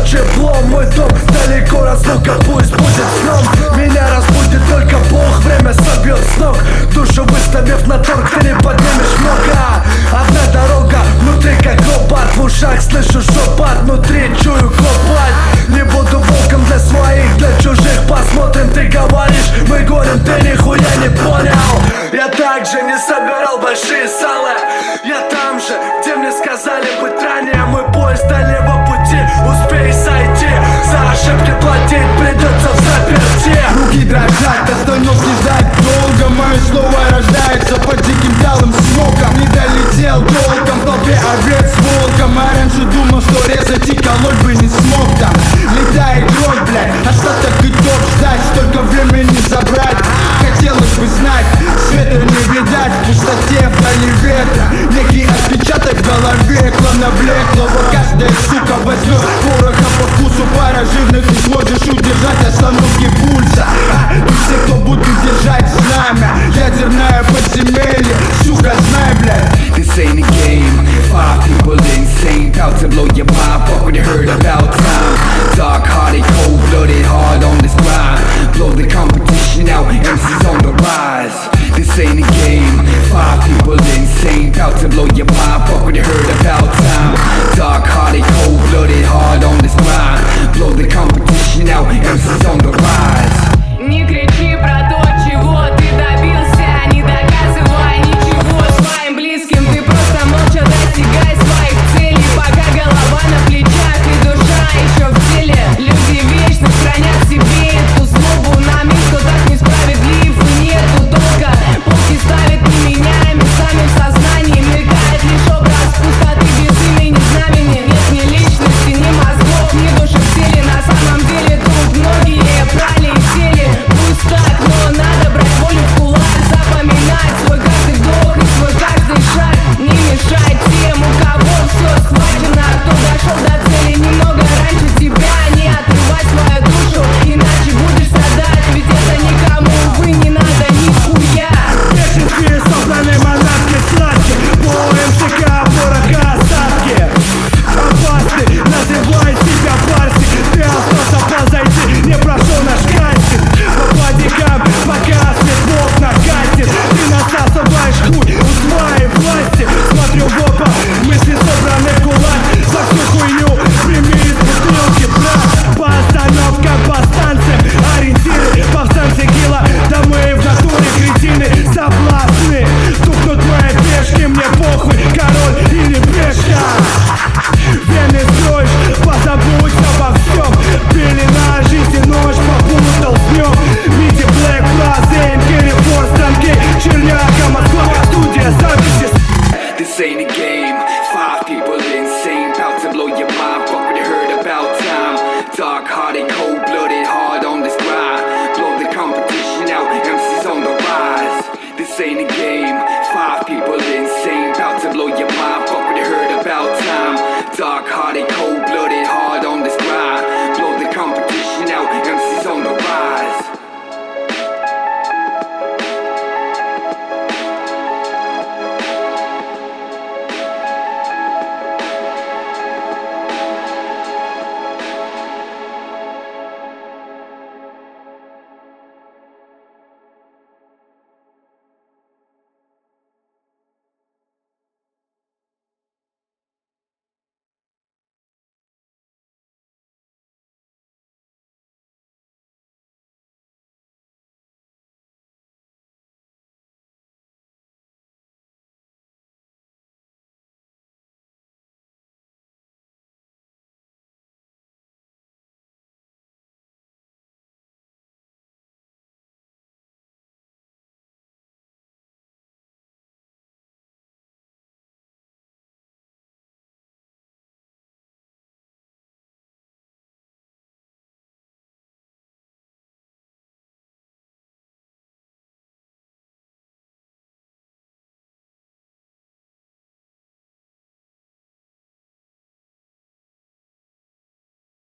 теплом. Мой дом далеко, разлука пусть будет сном. Меня разбудит только Бог, время собьет с ног. Душу выставив на торг, ты не поднимешь много. Одна дорога, внутри как робот. В ушах слышу шепот, внутри чую копать. Не буду волком для своих, для чужих. Посмотрим, ты говоришь, мы горем, ты нихуя не понял. Я также не собирал большие салы. Я там же, где мне сказали быть ранее. Мой поезд дальнего пути, успей сойти. За ошибки платить придется в заперти. Руки дрожат, остановки ждать долго. Мое слово рождается под диким талым смоком. Не долетел толком в толпе овец с волком. А раньше думал, что резать и колоть бы не смог там. Летает рот, блядь, остаток итог ждать. Столько времени забрать, хотелось бы знать. Света не видать, в пустоте вдали ветра. Некий отпечаток в голове, клонно блекло. Вот каждая сука возьмет пороха по вкусу. Пара жирных, ты сможешь удержать остановки пульса. Ты все, кто будет держать знамя. Ядерное подземелье, сука, знай, блядь. This ain't a game. 5 people insane, about to blow your mind. Fuck what you heard about time. Dark-hearted, cold-blooded, hard on this grind. Blow the competition out, MC's on the rise. This ain't a game. 5 people insane, about to blow your mind. Fuck what you heard about time. Dark-hearted, cold-blooded, hard on this grind. Blow the competition out, MC's on the rise. Не кричи про то, чего ты добился, не доказывай ничего своим близким. Ты просто молча достигай своих целей, пока голова на плечах и душа еще в теле. Люди вечно хранят в себе эту злобу на мир, кто так несправедлив и нету толка. Полки ставят неменяемым самим сознанием. Мелькает лишь образ пустоты без имени знамени. Нет ни личности, ни мозгов, ни души в теле. На самом деле тут многие брали и сели. Пусть так, но надо брать волю в кулак. Запоминать свой каждый вдох и свой каждый шаг. Не мешай тем, у кого все схвачено. Кто дошел до цели немного раньше тебя. Не отрывай свою душу, иначе будешь страдать. Ведь это никому, увы, не надо нихуя. Песенки собраны монархи сладкие. По МСК, пороха остатки. Опасный, называй себя парсик. Ты остался позади, не прошел наш кастинг. По платникам, пока свет в окна катит. Ты насасываешь хуй у своей власти. Смотрю в оба, мысли собраны в кулак. За всю хуйню прими из бутылки, брат. По остановкам, по станциям, ориентиры, повстанцы гила. Да мы в натуре кретины соблазны. Тухнут мои пешки, мне похуй, король или пешка. Вены строишь, позабудь обо всем. Пелена жизни, ночь попутал с днем. Мити Блэк, Плазейн, Керри Форс, Танкей, Черняка, Москва, студия записи. This ain't a game. 5 people insane, about to blow your mind. Fuck what you heard about time. Dark-hearted, cold-blooded, hard on this grind. Blow the competition out, MC's on the rise. This ain't a game. 5 people insane, about to blow your mind.